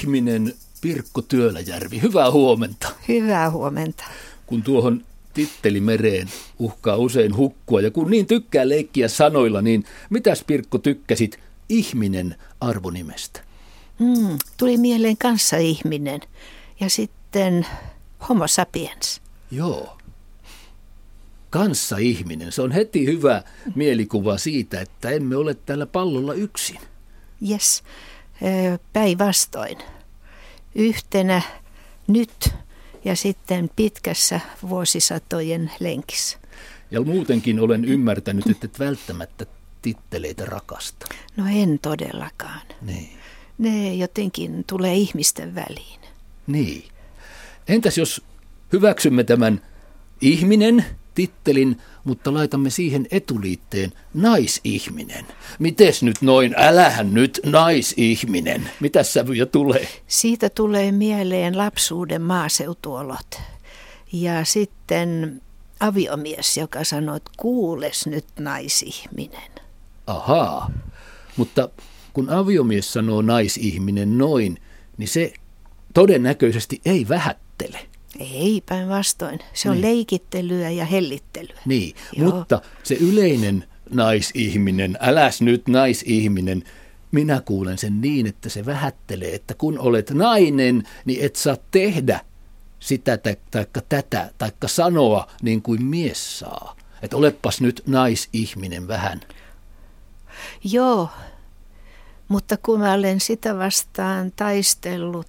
Ihminen Pirkko Työläjärvi, hyvää huomenta. Hyvää huomenta. Kun tuohon tittelimereen uhkaa usein hukkua ja kun niin tykkää leikkiä sanoilla, niin mitäs Pirkko tykkäsit ihminen arvonimestä? Tuli mieleen kanssaihminen ja sitten homo sapiens. Joo. Kanssaihminen, se on heti hyvä mielikuva siitä, että emme ole tällä pallolla yksin. Jes, päinvastoin. Yhtenä nyt ja sitten pitkässä vuosisatojen lenkissä. Ja muutenkin olen ymmärtänyt, että et välttämättä titteleitä rakasta. No en todellakaan. Niin. Ne jotenkin tulee ihmisten väliin. Niin. Entäs jos hyväksymme tämän ihminen tittelin, mutta laitamme siihen etuliitteen naisihminen. Mites nyt noin? Älähän nyt naisihminen. Mitäs sävyjä tulee? Siitä tulee mieleen lapsuuden maaseutuolot. Ja sitten aviomies, joka sanoo, että kuules nyt naisihminen. Ahaa, mutta kun aviomies sanoo naisihminen noin, niin se todennäköisesti ei vähättele. Ei, päinvastoin. Se on leikittelyä ja hellittelyä. Niin, Joo. Mutta se yleinen naisihminen, äläs nyt naisihminen, minä kuulen sen niin, että se vähättelee, että kun olet nainen, niin et saa tehdä sitä taikka tätä, taikka sanoa niin kuin mies saa. Että olepas nyt naisihminen vähän. Joo, mutta kun mä olen sitä vastaan taistellut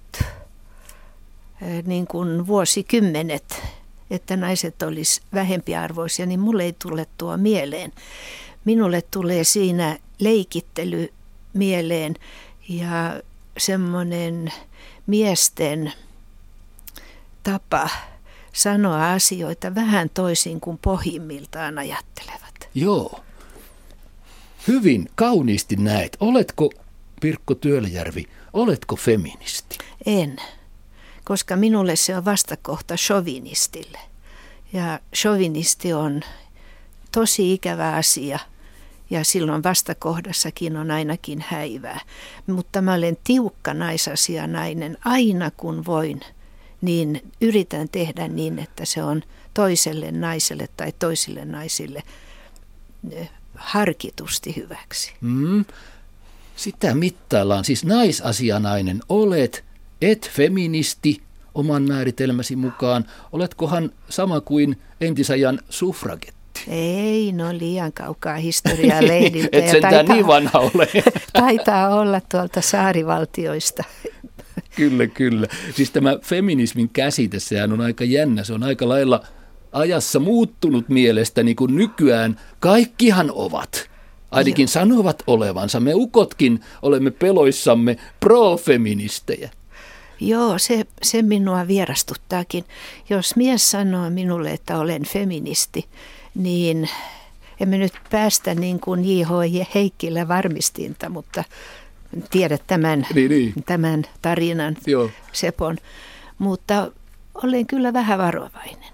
niin kuin vuosikymmenet, että naiset olisi vähempiarvoisia, niin mulle ei tule tuo mieleen. Minulle tulee siinä leikittely mieleen ja semmoinen miesten tapa sanoa asioita vähän toisin kuin pohjimmiltaan ajattelevat. Joo. Hyvin kauniisti näet. Oletko, Pirkko Työläjärvi, oletko feministi? En, koska minulle se on vastakohta chauvinistille. Ja chauvinisti on tosi ikävä asia ja silloin vastakohdassakin on ainakin häivää. Mutta mä olen tiukka naisasianainen aina kun voin, niin yritän tehdä niin, että se on toiselle naiselle tai toisille naisille harkitusti hyväksi. Sitä mittaillaan. Siis naisasianainen olet, et feministi oman määritelmäsi mukaan. Oletkohan sama kuin entisajan suffragetti? Ei, no liian kaukaa historiaa lehdiltä. Et sentään niin vanha ole. Taitaa olla tuolta saarivaltioista. Kyllä. Siis tämä feminismin käsite, sehän on aika jännä. Se on aika lailla ajassa muuttunut mielestäni, kun nykyään kaikkihan ovat. Ainakin sanovat olevansa. Me ukotkin olemme peloissamme pro-feministejä. Joo, se minua vierastuttaakin. Jos mies sanoo minulle, että olen feministi, niin emme nyt päästä niin kuin J.H. Heikkilä varmistinta, mutta tiedät tämän tarinan, Joo. Sepon. Mutta olen kyllä vähän varovainen.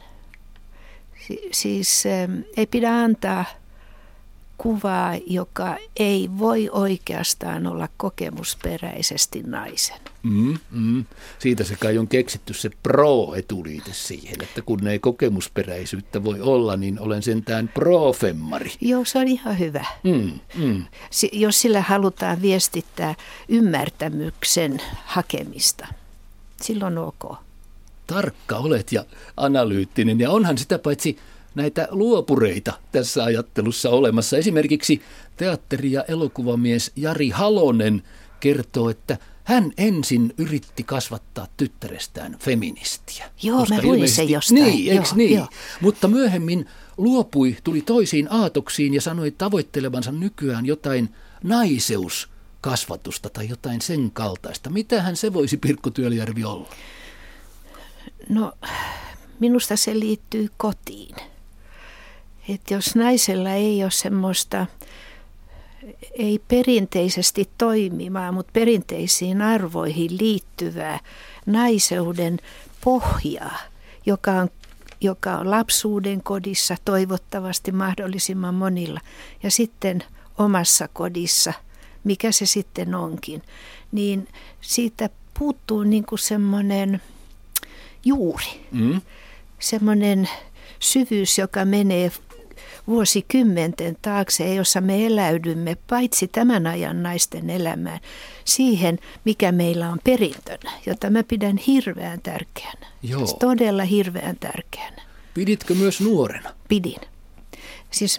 Siis ei pidä antaa kuvaa, joka ei voi oikeastaan olla kokemusperäisesti naisen. Siitä se kai on keksitty se pro-etuliite siihen, että kun ei kokemusperäisyyttä voi olla, niin olen sentään pro-femmari. Joo, se on ihan hyvä. Jos sillä halutaan viestittää ymmärtämyksen hakemista, silloin ok. Tarkka olet ja analyyttinen, ja onhan sitä paitsi näitä luopureita tässä ajattelussa olemassa. Esimerkiksi teatteri- ja elokuvamies Jari Halonen kertoo, että hän ensin yritti kasvattaa tyttärestään feministiä. Joo, mä luin sen jostain. Niin, eikö niin? Joo. Mutta myöhemmin luopui, tuli toisiin aatoksiin ja sanoi tavoittelevansa nykyään jotain naiseuskasvatusta tai jotain sen kaltaista. Mitähän se voisi, Pirkko Työläjärvi, olla? No, minusta se liittyy kotiin. Että jos naisella ei ole semmoista, ei perinteisesti toimimaa, mutta perinteisiin arvoihin liittyvää naiseuden pohjaa, joka on lapsuuden kodissa toivottavasti mahdollisimman monilla ja sitten omassa kodissa, mikä se sitten onkin, niin siitä puuttuu niin kuin semmoinen juuri, semmoinen syvyys, joka menee vuosikymmenten taakse, jossa me eläydymme paitsi tämän ajan naisten elämään siihen, mikä meillä on perintönä, jota mä pidän hirveän tärkeänä. Joo. Todella hirveän tärkeänä. Piditkö myös nuorena? Pidin. Siis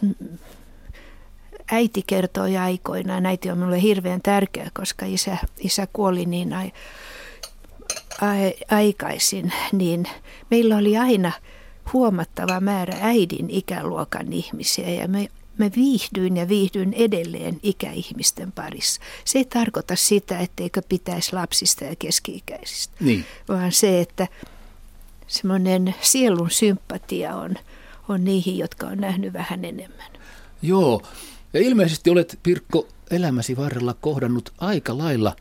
äiti kertoi aikoinaan, äiti on minulle hirveän tärkeä, koska isä kuoli niin aikaisin, niin meillä oli aina huomattava määrä äidin ikäluokan ihmisiä ja mä viihdyin edelleen ikäihmisten parissa. Se ei tarkoita sitä, etteikö pitäisi lapsista ja keski-ikäisistä, vaan se, että semmoinen sielun sympatia on niihin, jotka on nähnyt vähän enemmän. Joo, ja ilmeisesti olet, Pirkko, elämäsi varrella kohdannut aika lailla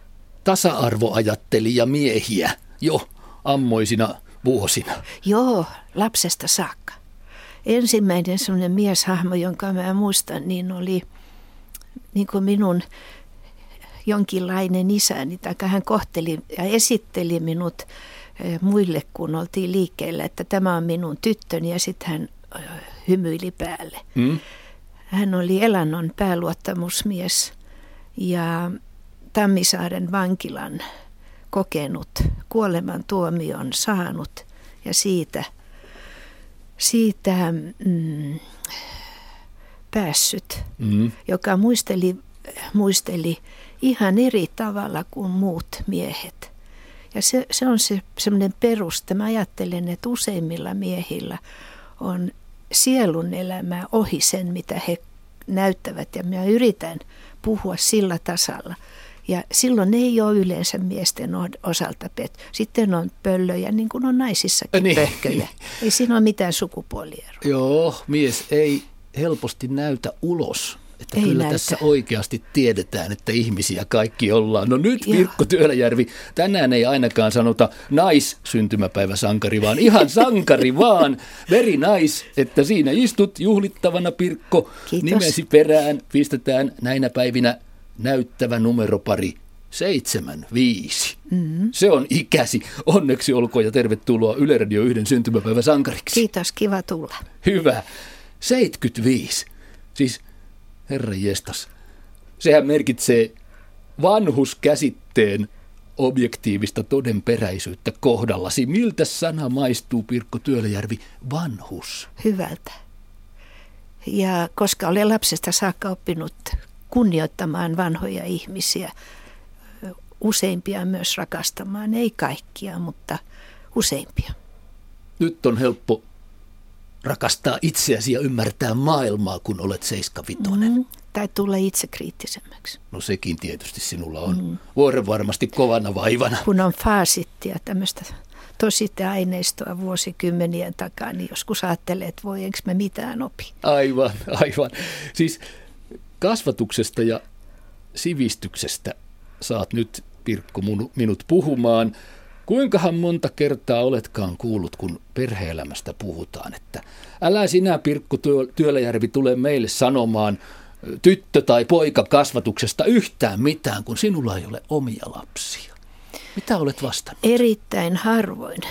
tasa-arvoajattelija-miehiä jo ammoisina vuosina. Joo, lapsesta saakka. Ensimmäinen semmoinen mieshahmo, jonka mä muistan, niin oli niin kuin minun jonkinlainen isäni, tai hän kohteli ja esitteli minut muille, kun oltiin liikkeellä, että tämä on minun tyttöni, ja sitten hän hymyili päälle. Hän oli Elannon pääluottamusmies ja Tammisaaren vankilan kokenut, kuolemantuomion saanut ja siitä päässyt, joka muisteli ihan eri tavalla kuin muut miehet. Ja se on semmoinen peruste. Mä ajattelen, että useimmilla miehillä on sielun elämää ohi sen, mitä he näyttävät. Ja mä yritän puhua sillä tasalla. Ja silloin ei ole yleensä miesten osalta Sitten on pöllöjä, niin kuin on naisissakin pöhköjä. Ei siinä ole mitään sukupuolieroa. Joo, mies ei helposti näytä ulos. Että ei kyllä näytä. Tässä oikeasti tiedetään, että ihmisiä kaikki ollaan. No nyt Pirkko Työläjärvi, tänään ei ainakaan sanota naissyntymäpäiväsankari, vaan ihan sankari vaan. Very nice, että siinä istut juhlittavana, Pirkko. Kiitos. Nimesi perään pistetään näinä päivinä näyttävä numeropari 75. Se on ikäsi. Onneksi olkoon ja tervetuloa Yle Radio 1 syntymäpäiväsankariksi. Kiitos, kiva tulla. Hyvä. 75. Siis herranjestas. Sehän merkitsee vanhuskäsitteen objektiivista todenperäisyyttä kohdallasi. Miltä sana maistuu, Pirkko Työläjärvi, vanhus? Hyvältä. Ja koska olen lapsesta saakka oppinut kunnioittamaan vanhoja ihmisiä, useimpia myös rakastamaan, ei kaikkia, mutta useimpia. Nyt on helppo rakastaa itseäsi ja ymmärtää maailmaa, kun olet 75. Tai tulla itsekriittisemmäksi. No sekin tietysti sinulla on vuoren varmasti kovana vaivana. Kun on faasittia tämmöistä tositeaineistoa vuosikymmenien takaa, niin joskus ajattelee, että voi, enkö mä mitään opi. Aivan. Siis kasvatuksesta ja sivistyksestä saat nyt, Pirkko, minut puhumaan. Kuinkahan monta kertaa oletkaan kuullut, kun perhe-elämästä puhutaan, että älä sinä, Pirkko Työläjärvi, tule meille sanomaan tyttö- tai poikakasvatuksesta yhtään mitään, kun sinulla ei ole omia lapsia. Mitä olet vastannut? Erittäin harvoin.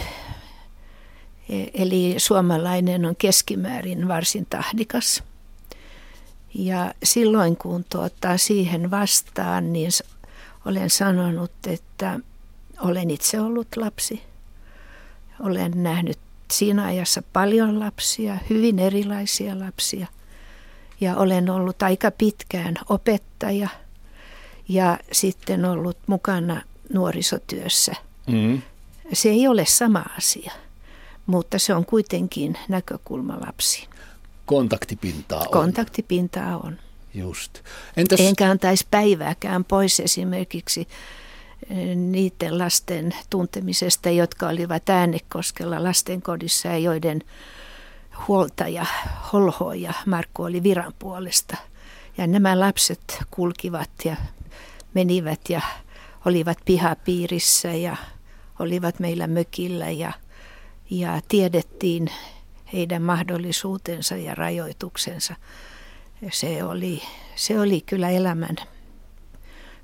Eli suomalainen on keskimäärin varsin tahdikas. Ja silloin kun siihen vastaan, niin olen sanonut, että olen itse ollut lapsi. Olen nähnyt siinä ajassa paljon lapsia, hyvin erilaisia lapsia. Ja olen ollut aika pitkään opettaja ja sitten ollut mukana nuorisotyössä. Se ei ole sama asia, mutta se on kuitenkin näkökulma lapsiin. Kontaktipintaa on. Kontaktipintaa on. Just. Enkä antaisi päivääkään pois esimerkiksi niiden lasten tuntemisesta, jotka olivat Äänekoskella lastenkodissa ja joiden huoltaja Holho ja Markku oli viran puolesta. Ja nämä lapset kulkivat ja menivät ja olivat pihapiirissä ja olivat meillä mökillä ja tiedettiin heidän mahdollisuutensa ja rajoituksensa. Se oli kyllä elämän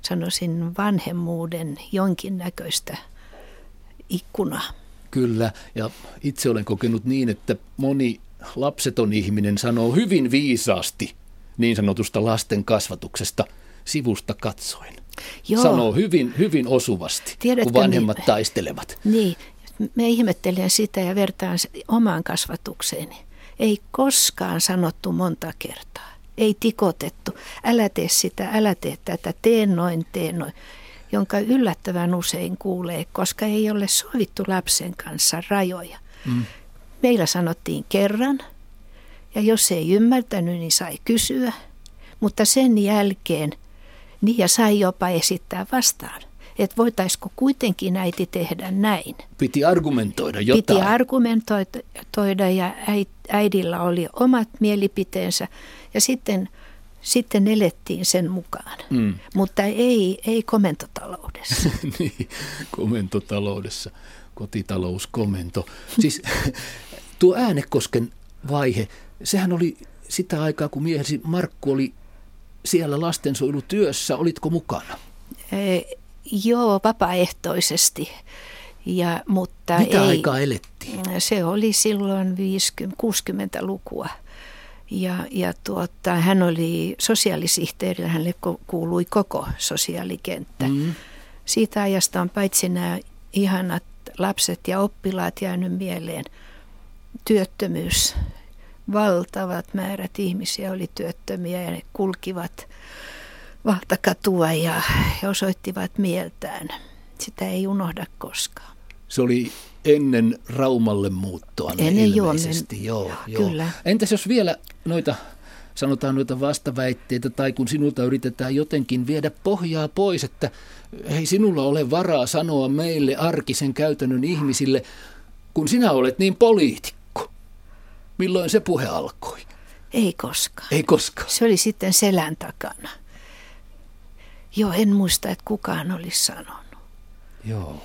sanoisin vanhemmuuden jonkinnäköistä ikkunaa. Kyllä, ja itse olen kokenut niin, että moni lapseton ihminen sanoo hyvin viisaasti niin sanotusta lasten kasvatuksesta sivusta katsoen. Joo. Sanoo hyvin, hyvin osuvasti, Tiedätkö, kun vanhemmat taistelevat. Niin, me ihmettelen sitä ja vertaan omaan kasvatukseeni. Ei koskaan sanottu monta kertaa. Ei tikotettu. Älä tee sitä, älä tee tätä, tee noin, jonka yllättävän usein kuulee, koska ei ole sovittu lapsen kanssa rajoja. Meillä sanottiin kerran, ja jos ei ymmärtänyt, niin sai kysyä, mutta sen jälkeen niin ja sai jopa esittää vastaan, että voitaisiko kuitenkin äiti tehdä näin. Piti argumentoida jotain. Piti argumentoida ja äidillä oli omat mielipiteensä ja sitten elettiin sen mukaan, mutta ei komentotaloudessa. Niin, komentotaloudessa, kotitalouskomento. Siis tuo Äänekosken vaihe, sehän oli sitä aikaa, kun miehesi Markku oli siellä lastensuojelutyössä. Olitko mukana? Joo, vapaaehtoisesti. Mutta mitä aikaa elettiin? Se oli silloin 60-lukua. Hän oli sosiaalisihteeri, hänelle kuului koko sosiaalikenttä. Siitä ajasta on paitsi nämä ihanat lapset ja oppilaat jäänyt mieleen. Työttömyys. Valtavat määrät ihmisiä oli työttömiä ja ne kulkivat valtakatua ja he osoittivat mieltään. Sitä ei unohda koskaan. Se oli ennen Raumalle muuttoa ilmeisesti. Joo. Kyllä. Entäs jos vielä noita vastaväitteitä tai kun sinulta yritetään jotenkin viedä pohjaa pois, että ei sinulla ole varaa sanoa meille arkisen käytännön ihmisille, kun sinä olet niin poliitikko. Milloin se puhe alkoi? Ei koskaan. Ei koskaan. Se oli sitten selän takana. Joo, en muista, että kukaan olisi sanonut. Joo.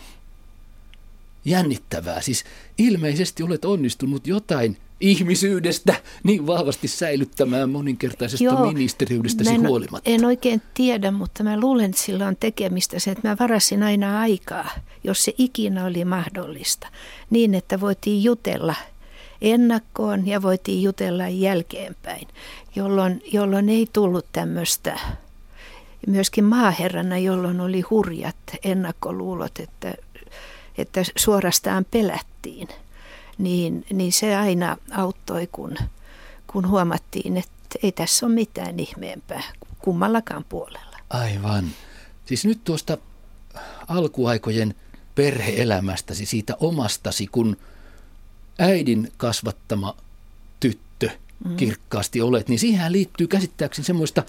Jännittävää. Siis ilmeisesti olet onnistunut jotain ihmisyydestä niin vahvasti säilyttämään moninkertaisesta ministeriydestäsi huolimatta. En oikein tiedä, mutta mä luulen, että sillä on tekemistä se, että mä varasin aina aikaa, jos se ikinä oli mahdollista, niin että voitiin jutella ennakkoon ja voitiin jutella jälkeenpäin, jolloin ei tullut tämmöistä. Myöskin maaherrana, jolloin oli hurjat ennakkoluulot, että suorastaan pelättiin, niin se aina auttoi, kun huomattiin, että ei tässä ole mitään ihmeempää kummallakaan puolella. Aivan. Siis nyt tuosta alkuaikojen perhe-elämästäsi, siitä omastasi, kun äidin kasvattama tyttö kirkkaasti olet, niin siihen liittyy käsittääkseni semmoista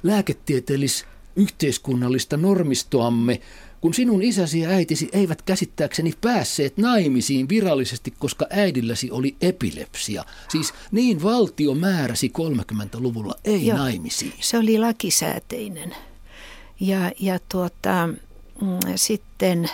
lääketieteellis-yhteiskunnallista normistoamme, kun sinun isäsi ja äitisi eivät käsittääkseni päässeet naimisiin virallisesti, koska äidilläsi oli epilepsia. Siis niin valtio määräsi 30-luvulla ei naimisiin. Se oli lakisääteinen. Sitten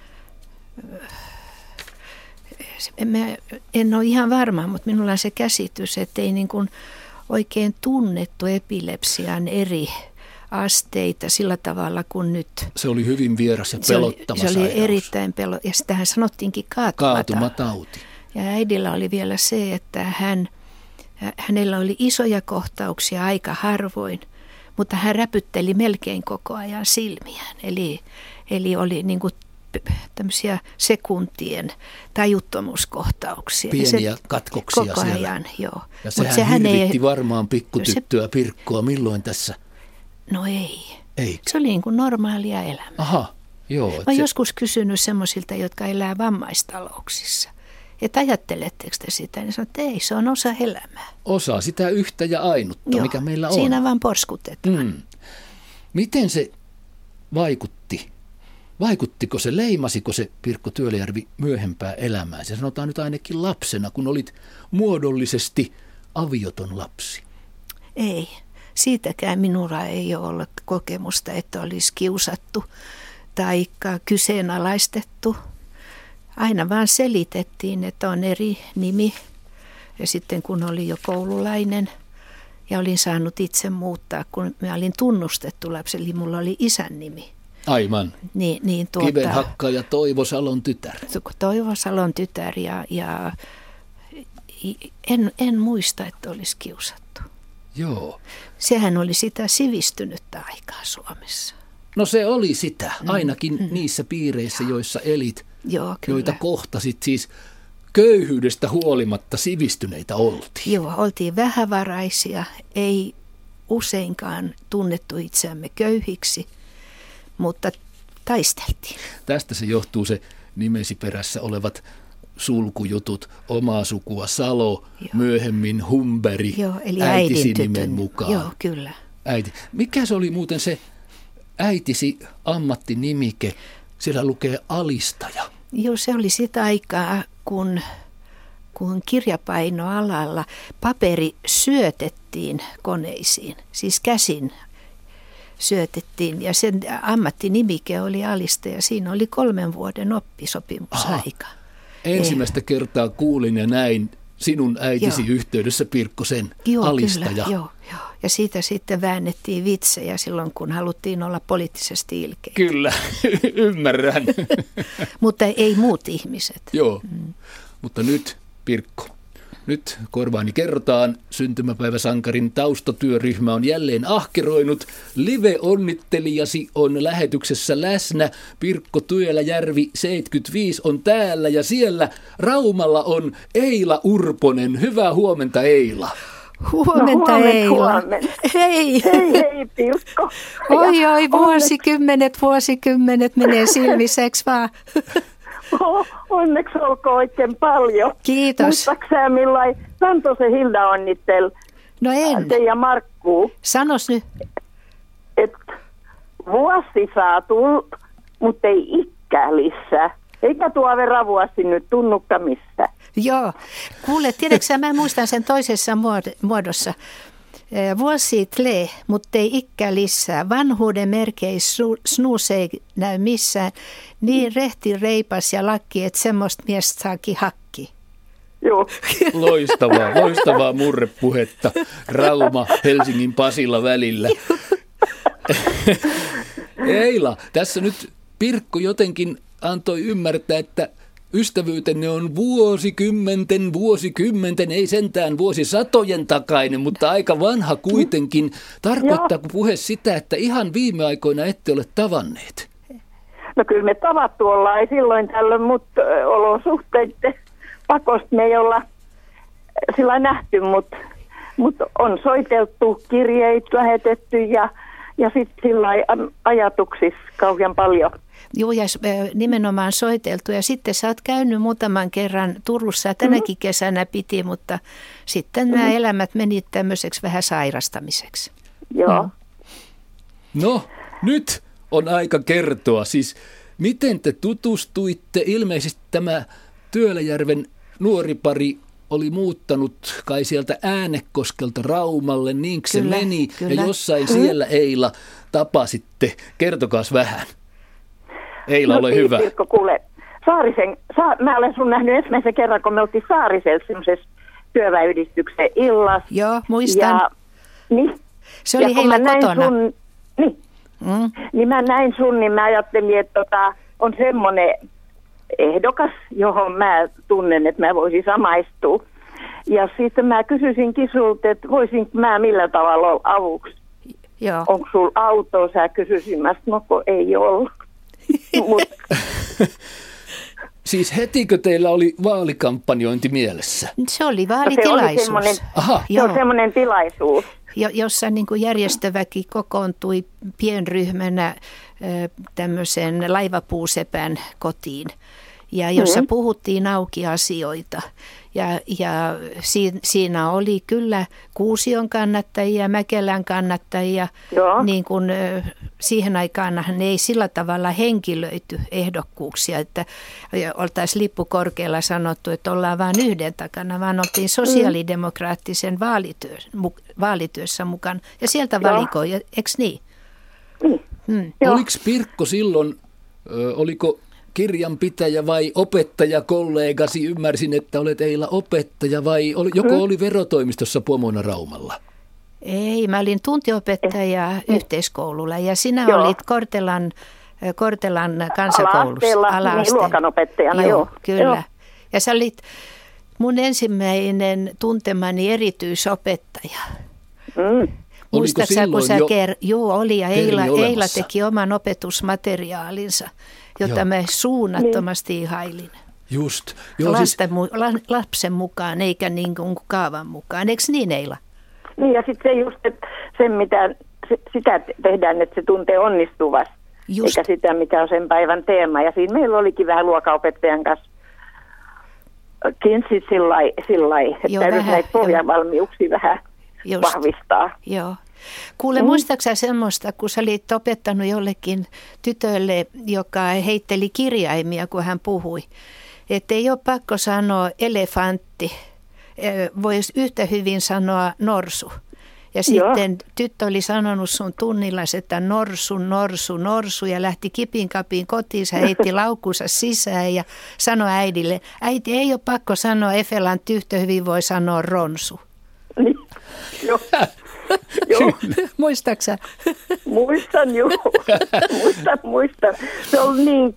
en ole ihan varma, mutta minulla on se käsitys, että ei niin kuin oikein tunnettu epilepsian eri asteita sillä tavalla kuin nyt. Se oli hyvin vieras ja pelottava sairaus. Se oli erittäin pelottava. Ja sitähän sanottiinkin kaatumatauti. Ja äidillä oli vielä se, että hänellä oli isoja kohtauksia aika harvoin, mutta hän räpytteli melkein koko ajan silmiään. Eli oli niin kuin tämmöisiä sekuntien tajuttomuuskohtauksia. Pieniä katkoksia koko siellä. Ajan, joo. Ja sehän hirvitti varmaan pikkutyttöä Pirkkoa. Milloin tässä? No ei. Eikö? Se oli niin kuin normaalia elämää. Aha, joo. Mä oon joskus kysynyt semmoisilta, jotka elää vammaistalouksissa. Että ajatteletteko te sitä? Niin sanoo, että ei, se on osa elämää. Osa sitä yhtä ja ainutta, mikä meillä on. Siinä vaan porskutetaan. Miten se vaikutti? Vaikuttiko se, leimasiko se Pirkko Työläjärvi myöhempää elämää? Se sanotaan nyt ainakin lapsena, kun olit muodollisesti avioton lapsi. Ei. Siitäkään minulla ei ole ollut kokemusta, että olisi kiusattu tai kyseenalaistettu. Aina vaan selitettiin, että on eri nimi. Ja sitten kun oli jo koululainen Ja olin saanut itse muuttaa, kun mä olin tunnustettu lapsi, eli mulla oli isän nimi. Aivan. Kivenhakkaaja Toivo Salon tytär. Toivo Salon tytär ja en muista, että olisi kiusattu. Joo. Sehän oli sitä sivistynyttä aikaa Suomessa. No se oli sitä, ainakin niissä piireissä, joissa elit, Joo, kyllä. joita kohtasit siis köyhyydestä huolimatta sivistyneitä oltiin. Joo, oltiin vähävaraisia, ei useinkaan tunnettu itseämme köyhiksi, mutta taisteltiin. Tästä se johtuu se nimesi perässä olevat sulkujutut, omaa sukua Salo, joo. Myöhemmin Humberi, joo, eli äitisi nimen mukaan. Joo, kyllä. Äiti. Mikä se oli muuten se äitisi ammattinimike? Siellä lukee alistaja. Joo, se oli sitä aikaa, kun kirjapainoalalla paperi syötettiin koneisiin, siis käsin syötettiin, ja sen ammattinimike oli alistaja. Siinä oli 3 vuoden oppisopimusaika. Ensimmäistä kertaa kuulin ja näin sinun äitisi yhteydessä, Pirkko, sen alistaja. Kyllä, joo. Ja siitä sitten väännettiin vitsejä silloin, kun haluttiin olla poliittisesti ilkeitä. Kyllä, ymmärrän. Mutta ei muut ihmiset. Joo, mutta nyt, Pirkko, nyt korvaani kerrotaan. Syntymäpäiväsankarin taustatyöryhmä on jälleen ahkeroinut. Live-onnittelijasi on lähetyksessä läsnä. Pirkko Työläjärvi 75 on täällä ja siellä Raumalla on Eila Urponen. Hyvää huomenta, Eila. Huomenta, Eila. Huomenta. Hei. Hei Pirkko. Oi, vuosikymmenet menee silmiseksi vaan. Onneksi olkoon oikein paljon. Kiitos. Muistatko sä millain Santosen Hilda onnittel? No en. Te ja Markku. Sanos nyt. Että vuosi saa tulla, mutta ei ikää lisää. Eikä tuo verran vuosi nyt tunnukka missään. Joo. Kuule, tiedätkö mä muistan sen toisessa muodossa. Vuosi tle, mutta ei ikkä lisää. Vanhuuden merkeissä snuus ei näy missään. Niin rehti reipas ja lakki, että semmoista miestä saakin hakki. Joo. Loistavaa murrepuhetta Rauma, Helsingin, Pasila välillä. Eila, tässä nyt Pirkko jotenkin antoi ymmärtää, että ystävyytenne on vuosikymmenten, ei sentään vuosisatojen takainen, mutta aika vanha kuitenkin. Tarkoittaako puhe sitä, että ihan viime aikoina ette ole tavanneet? No kyllä me tavattu ollaan, ei silloin tällöin, mutta olosuhteiden pakosta me ei olla sillä nähty, mutta on soiteltu, kirjeitä lähetetty ja sitten sillä ajatuksissa kauhean paljon. Joo, ja nimenomaan soiteltu. Ja sitten sä oot käynyt muutaman kerran Turussa, tänäkin kesänä piti, mutta sitten nämä elämät meni tämmöiseksi vähän sairastamiseksi. Joo. No, nyt on aika kertoa. Siis, miten te tutustuitte? Ilmeisesti tämä Työläjärven nuori pari oli muuttanut kai sieltä Äänekoskelta Raumalle, niinkö se meni? Kyllä. Ja jossain siellä, Eila, tapasitte. Kertokaas vähän. Eila, ole hyvä. Pirkko, kuule, mä olen sun nähnyt ensimmäisen kerran, kun me oltiin Saarisella semmoisessa työväenyhdistyksen illassa. Joo, muistan. Niin. Se oli heillä kotona. Niin mä näin sun, niin mä ajattelin, että on semmoinen ehdokas, johon mä tunnen, että mä voisin samaistua. Ja sitten mä kysyisinkin sulta, että voisinko mä millä tavalla olla avuksi. Joo. Onko sulla auto? Sä kysyisin, no kun ei ollut. Siis hetikö teillä oli vaalikampanjointi mielessä? Se oli vaalitilaisuus. Se on semmoinen tilaisuus. Jossa niin kuin järjestöväki kokoontui pienryhmänä tämmöisen laivapuusepän kotiin. Ja jossa puhuttiin auki asioita. Ja siinä oli kyllä Kuusion kannattajia, Mäkelän kannattajia. Niin kuin siihen aikaanhan ei sillä tavalla henkilöity ehdokkuuksia, että oltaisiin lippu korkealla sanottu, että ollaan vain yhden takana, vaan oltiin sosiaalidemokraattisen vaalityössä mukana. Ja sieltä valikoi, eikö niin? Oliko Pirkko silloin, oliko kirjanpitäjä vai opettajakollegasi? Ymmärsin, että olet Eila opettaja vai joko oli verotoimistossa pomona Raumalla? Ei, mä olin tuntiopettaja yhteiskoululla ja sinä olit Kortelan kansakoulussa. Ala-asteella, niin luokanopettajana, joo. Kyllä. Joo. Ja sä olit mun ensimmäinen tuntemani erityisopettaja. Muistatko, kun sä Joo, oli ja Eila teki oman opetusmateriaalinsa, jota mä suunnattomasti ihailin. Just. Lapsen mukaan, eikä niin kuin kaavan mukaan. Eikö niin, Eila? Niin, ja sitten se just, että se mitä sitä tehdään, että se tuntee onnistuvasti, eikä sitä, mikä on sen päivän teema. Ja siinä meillä olikin vähän luokanopettajan kanssa kinsit sillä että täytyy näitä pohjavalmiuksia vähän vahvistaa. Joo. Kuule, muistatko sä semmoista, kun sä olit opettanut jollekin tytölle, joka heitteli kirjaimia, kun hän puhui, että ei ole pakko sanoa elefantti, voisi yhtä hyvin sanoa norsu. Ja sitten tyttö oli sanonut sun tunnilla, että norsu ja lähti kipin kapiin kotiin, se heitti laukunsa sisään ja sanoi äidille, äiti ei ole pakko sanoa elefantti, yhtä hyvin voi sanoa ronsu. Niin. Joo. Muistatko sä? Muistan, joo. Muistan. Se oli niin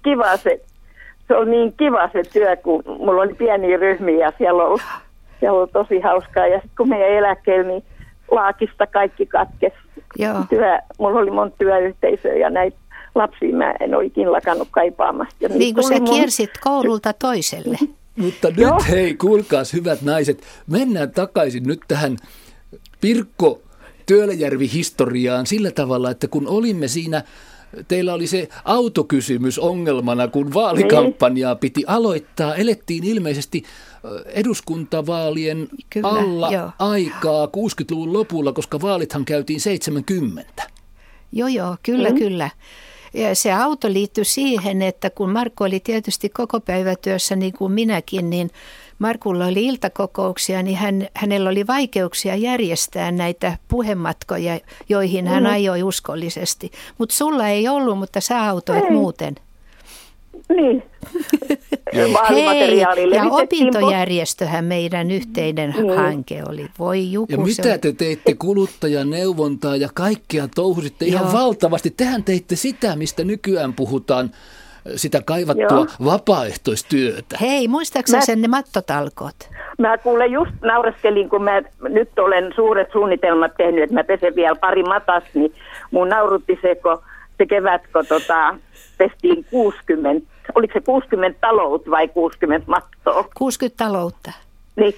kiva se työ, kun mulla oli pieniä ryhmiä ja siellä oli tosi hauskaa. Ja sitten kun meidän eläkkeellä, niin laakista kaikki katkesi. Mulla oli monta työyhteisöä ja näitä lapsia mä en ole ikinä lakannut kaipaamasta. Niin kuin sä kiersit koululta toiselle. Mutta nyt hei, kuulkaas hyvät naiset, mennään takaisin nyt tähän Pirkko Työläjärvi-historiaan sillä tavalla, että kun olimme siinä, teillä oli se autokysymys ongelmana, kun vaalikampanjaa piti aloittaa, elettiin ilmeisesti eduskuntavaalien alla aikaa 60-luvun lopulla, koska vaalithan käytiin 70. Joo, kyllä. Ja se auto liittyi siihen, että kun Markku oli tietysti kokopäivätyössä niin kuin minäkin, niin Markulla oli iltakokouksia, niin hänellä oli vaikeuksia järjestää näitä puhematkoja, joihin hän ajoi uskollisesti. Mutta sulla ei ollut, mutta sä autoit muuten. Niin. Hei, ja opintojärjestöhän meidän yhteinen hanke oli. Voi Juku. Ja mitä te teitte kuluttajaneuvontaa ja kaikkea touhusitte ihan valtavasti. Tehän teitte sitä, mistä nykyään puhutaan, sitä kaivattua vapaaehtoistyötä. Hei, muistaakseni sen ne mattotalkoot? Mä kuule just naureskelin, kun mä nyt olen suuret suunnitelmat tehnyt, että mä pesen vielä pari matas, niin mun naurutti se kevät, kun pestiin 60, oliko se 60 taloutta vai 60 mattoa? 60 taloutta. Niin.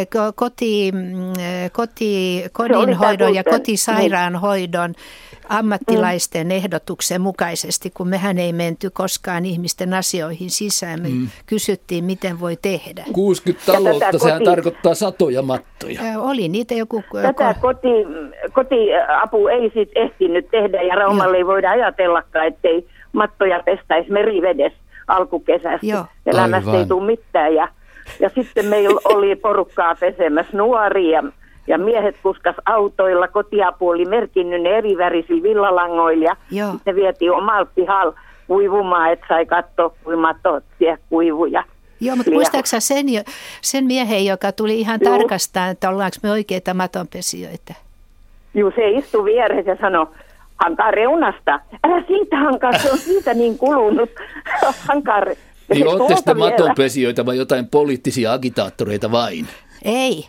Kodinhoidon ja kotisairaanhoidon ammattilaisten ehdotuksen mukaisesti, kun mehän ei menty koskaan ihmisten asioihin sisään. Me kysyttiin, miten voi tehdä. 60 taloutta, sehän tarkoittaa satoja mattoja. Oli niitä joku... Tätä kotiapu ei sitten ehtinyt tehdä ja Raumalle ei voida ajatellakaan, ettei mattoja pestäisi merivedessä alkukesästä. Elämästä ei tule mitään ja sitten meillä oli porukkaa pesemässä nuoria ja miehet kuskas autoilla. Kotiapu oli merkinnyt ne erivärisillä villalangoilla ja sitten vietiin omalta pihalla kuivumaan, että sai katsoa, kuin matot siellä kuivuja. Joo, mutta muistaaks sä sen miehen, joka tuli ihan tarkastaan, että ollaanko me oikeita matonpesijöitä? Joo, se istui vieressä ja sanoi, hankaa reunasta. Älä siitä hankaa, se on siitä niin kulunut. Hankaa niin ootte sitten matonpesijöitä vai jotain poliittisia agitaattoreita vain? Ei.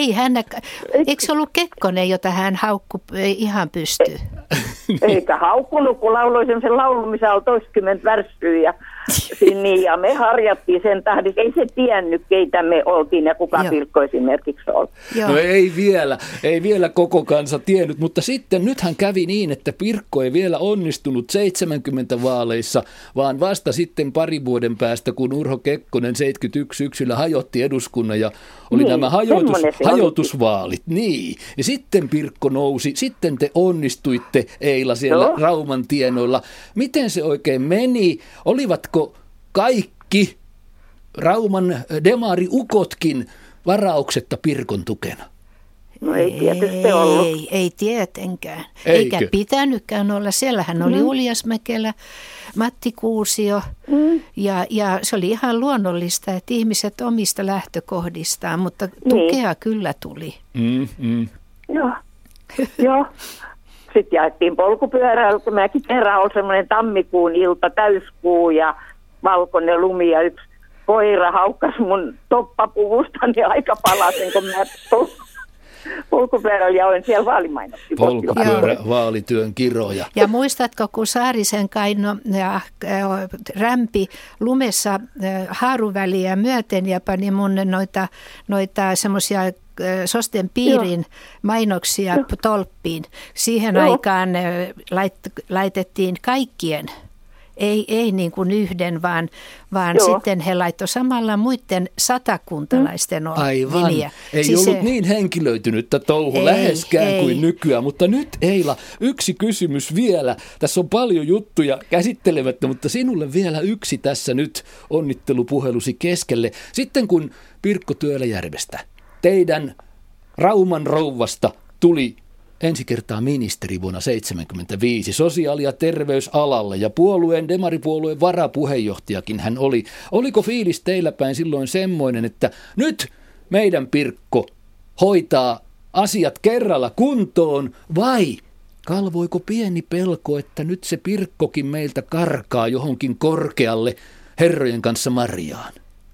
Eikö se ollut Kekkonen, jota hän haukkui ihan pystyy? Eikä haukkunut, kun lauloi sen laulun, missä oli 20 värssyä ja me harjattiin sen tahdissa. Ei se tiennyt, keitä me oltiin ja kuka Pirkko esimerkiksi oli. No ei vielä koko kansa tiennyt, mutta sitten nythän kävi niin, että Pirkko ei vielä onnistunut 70 vaaleissa, vaan vasta sitten pari vuoden päästä, kun Urho Kekkonen 71 syksyllä hajotti eduskunnan ja oli nämä hajotusvaalit. Niin, ja sitten Pirkko nousi, sitten te onnistuitte Eila siellä Rauman tienoilla. Miten se oikein meni? Olivatko kaikki Rauman demariukotkin varauksetta Pirkon tukena? No ei tietysti ollut. Ei tietenkään. Eikä pitänytkään olla. Siellähän oli Uljasmäkelä, Matti Kuusio ja se oli ihan luonnollista, että ihmiset omista lähtökohdistaan, mutta tukea kyllä tuli. Joo. Joo. Sitten jaettiin polkupyörällä, kun mäkin kerran oli semmoinen tammikuun ilta, täyskuu ja valkoinen lumi ja yksi koira haukkas mun toppapuvustani aika palasen, kun mä polkupyörällä ja olen siellä vaalimainoksia. Polkupyörä, vaalityön kiroja. Ja muistatko, kun Saarisen Kaino rämpi lumessa haaruväliä myöten ja pani mun noita semmoisia Sosten piirin mainoksia tolppiin. Siihen aikaan laitettiin kaikkien. Ei niin kuin yhden, vaan sitten he laittoi samalla muiden satakuntalaisten nimiä. Ei siis ollut niin henkilöitynyttä touhu läheskään kuin nykyään, mutta nyt Eila, yksi kysymys vielä. Tässä on paljon juttuja käsittelemättä, mutta sinulle vielä yksi tässä nyt onnittelupuhelusi keskelle. Sitten kun Pirkko Työläjärvestä, teidän Rauman rouvasta, tuli ensi kertaa ministeri vuonna 1975 sosiaali- ja terveysalalle ja demaripuolueen varapuheenjohtajakin hän oli. Oliko fiilis teillä päin silloin semmoinen, että nyt meidän Pirkko hoitaa asiat kerralla kuntoon vai kalvoiko pieni pelko, että nyt se Pirkkokin meiltä karkaa johonkin korkealle herrojen kanssa marjaan?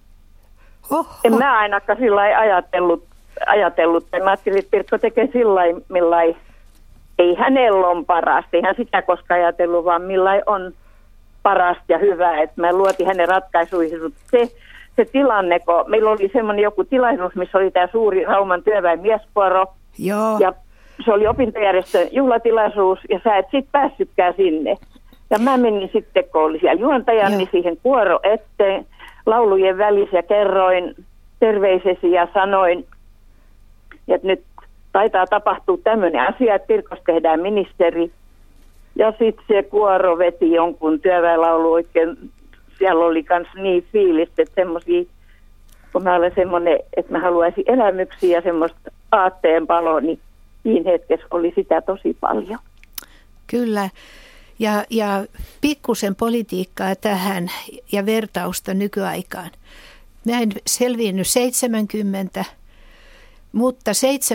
En mä ainakaan sillä lailla ajatellut. Mä ajattelin, että Pirkko tekee sillä lailla, millain ei hänellä on parasta. Ei hän sitä koskaan ajatellut, vaan millain on parasta ja hyvää. Että mä luotin hänen ratkaisuihin. Se tilanne, kun meillä oli semmoinen joku tilaisuus, missä oli tämä suuri Rauman työväen mieskuoro. Joo. Ja se oli opintojärjestön juhlatilaisuus ja sä et sitten päässytkään sinne. Ja mä menin sitten, kun oli siellä juontajan, niin siihen kuoro eteen laulujen välissä ja kerroin terveisesi ja sanoin, että nyt taitaa tapahtua tämmöinen asia, että Pirkosta tehdään ministeri. Ja sitten se kuoro veti jonkun työväenlaulu oikein, siellä oli kans niin fiilistä, että semmoisia, kun mä olen semmoinen, että mä haluaisin elämyksiä ja semmoista aatteenpaloa, niin siinä hetkessä oli sitä tosi paljon. Kyllä. Ja pikkusen politiikkaa tähän ja vertausta nykyaikaan. Mä en selvinnyt 70, mutta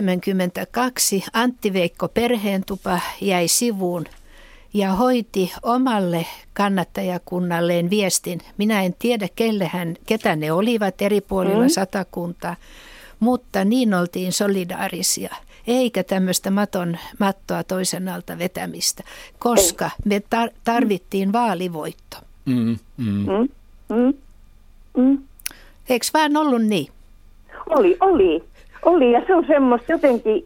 72 Antti-Veikko Perheentupa jäi sivuun ja hoiti omalle kannattajakunnalleen viestin. Minä en tiedä, ketä ne olivat eri puolilla Satakuntaa, mutta niin oltiin solidaarisia. Eikä tämmöistä mattoa toisen alta vetämistä, koska me tarvittiin vaalivoitto. Eikö vaan ollut niin? Oli ja se on semmoista jotenkin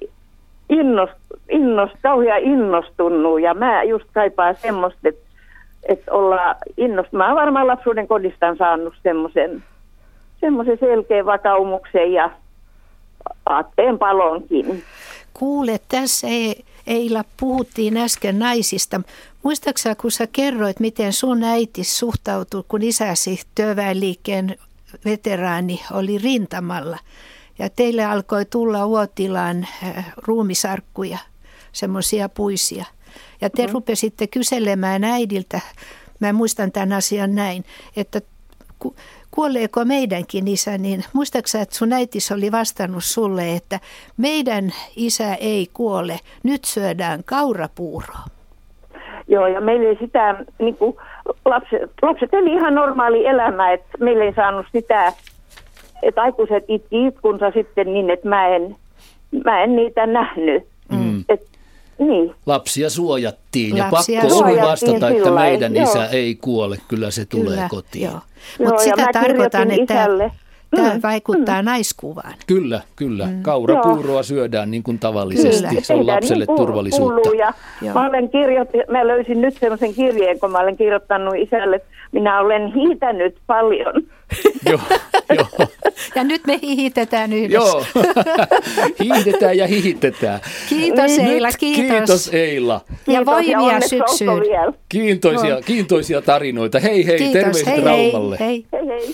kauhean innostunut ja mä just kaipaan semmoista, että ollaan innostunut. Mä oon varmaan lapsuuden kodistaan saanut semmoisen selkeän vakaumuksen ja aatteen palonkin. Kuule, tässä Eila puhuttiin äsken naisista. Muistaaksä, kun sä kerroit, miten sun äiti suhtautui, kun isäsi työväenliikkeen veteraani oli rintamalla. Ja teille alkoi tulla Uotilaan ruumisarkkuja, semmoisia puisia. Ja te rupesitte kyselemään äidiltä, mä muistan tämän asian näin, että kuoleeko meidänkin isä, niin muistaaksä, että sun äitis oli vastannut sulle, että meidän isä ei kuole, nyt syödään kaurapuuroa. Joo, ja meillä ei sitä, niin kuin lapset eli ihan normaali elämä, että meillä ei saanut sitä, että aikuiset itki itkunsa sitten niin, että mä en niitä nähnyt. Niin. Lapsia suojattiin ja pakko oli vastata, että meidän isä ei kuole, kyllä se tulee kotiin. Mutta sitä tarkoitan, että tämä vaikuttaa naiskuvaan. Kyllä. Kaurapuuroa syödään niin kuin tavallisesti. Kyllä. Se on lapselle niin turvallisuutta. Mä löysin nyt semmoisen kirjeen, kun mä olen kirjoittanut isälle, minä olen hiitänyt paljon. Joo. Ja nyt me hiihitetään yhdessä. Joo, hiihdetään ja hiihitetään. Kiitos Eila, Kiitos Eila. Ja voimia syksyyn. Kiintoisia tarinoita. Hei, kiitos. Terveiset Raumalle. Hei.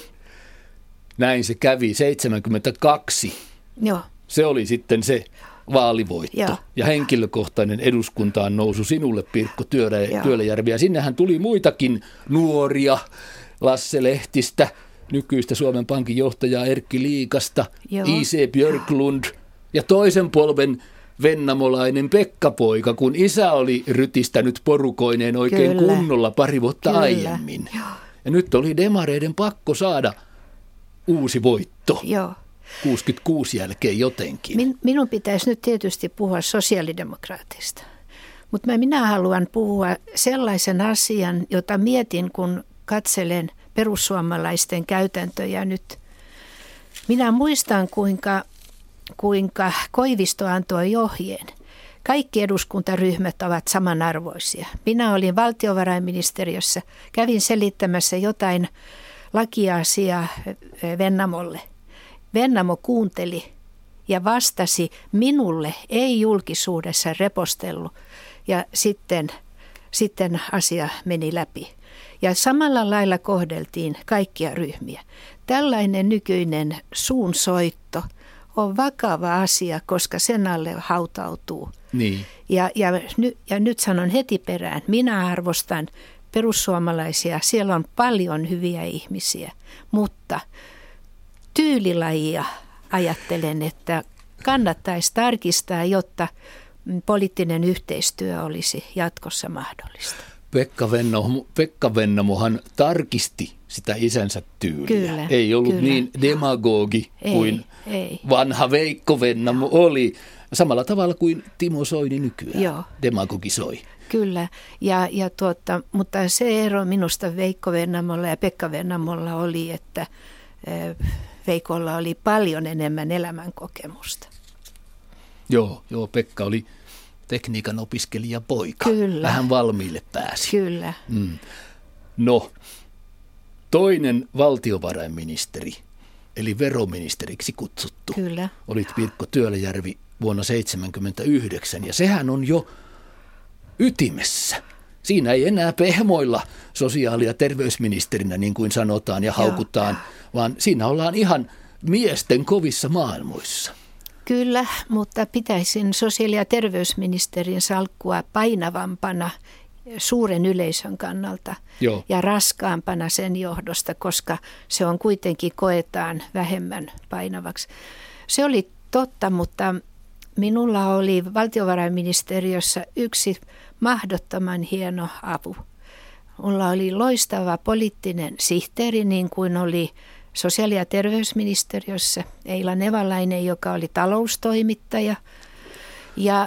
Näin se kävi, 72. Joo. Se oli sitten se vaalivoitto. Joo. Ja henkilökohtainen eduskuntaan nousu sinulle, Pirkko Työläjärvi. Ja sinnehän tuli muitakin nuoria, Lasse Lehtistä, nykyistä Suomen Pankin johtajaa Erkki Liikasta, I.C. Björklund ja toisen polven vennamolainen Pekka-poika, kun isä oli rytistänyt porukoineen oikein kunnolla pari vuotta aiemmin. Joo. Ja nyt oli demareiden pakko saada uusi voitto. Joo. 66 jälkeen jotenkin. Minun pitäisi nyt tietysti puhua sosiaalidemokraatista, mutta minä haluan puhua sellaisen asian, jota mietin, kun katselen perussuomalaisten käytäntöjä nyt. Minä muistan, kuinka Koivisto antoi ohjeen. Kaikki eduskuntaryhmät ovat samanarvoisia. Minä olin valtiovarainministeriössä, kävin selittämässä jotain lakiasiaa Vennamolle. Vennamo kuunteli ja vastasi minulle, ei julkisuudessa repostellut, ja sitten asia meni läpi. Ja samalla lailla kohdeltiin kaikkia ryhmiä. Tällainen nykyinen suunsoitto on vakava asia, koska sen alle hautautuu. Niin. Ja nyt sanon heti perään, minä arvostan perussuomalaisia, siellä on paljon hyviä ihmisiä, mutta tyylilajia ajattelen, että kannattaisi tarkistaa, jotta poliittinen yhteistyö olisi jatkossa mahdollista. Pekka Vennamohan tarkisti sitä isänsä tyyliä. Kyllä, ei ollut niin demagogi kuin vanha Veikko Vennamo oli. Samalla tavalla kuin Timo Soini nykyään demagogisoi. Kyllä, mutta se ero minusta Veikko Vennamolla ja Pekka Vennamolla oli, että Veikolla oli paljon enemmän elämänkokemusta. Joo, Pekka oli tekniikan opiskelijapoika. Kyllä. Vähän valmiille pääsi. Kyllä. No, toinen valtiovarainministeri, eli veroministeriksi kutsuttu, Kyllä. olit Pirkko Työläjärvi vuonna 1979, ja sehän on jo ytimessä. Siinä ei enää pehmoilla sosiaali- ja terveysministerinä, niin kuin sanotaan ja haukutaan, vaan siinä ollaan ihan miesten kovissa maailmoissa. Kyllä, mutta pitäisin sosiaali- ja terveysministerin salkkua painavampana suuren yleisön kannalta ja raskaampana sen johdosta, koska se on kuitenkin koetaan vähemmän painavaksi. Se oli totta, mutta minulla oli valtiovarainministeriössä yksi mahdottoman hieno apu. Mulla oli loistava poliittinen sihteeri, niin kuin oli sosiaali- ja terveysministeriössä Eila Nevalainen, joka oli taloustoimittaja ja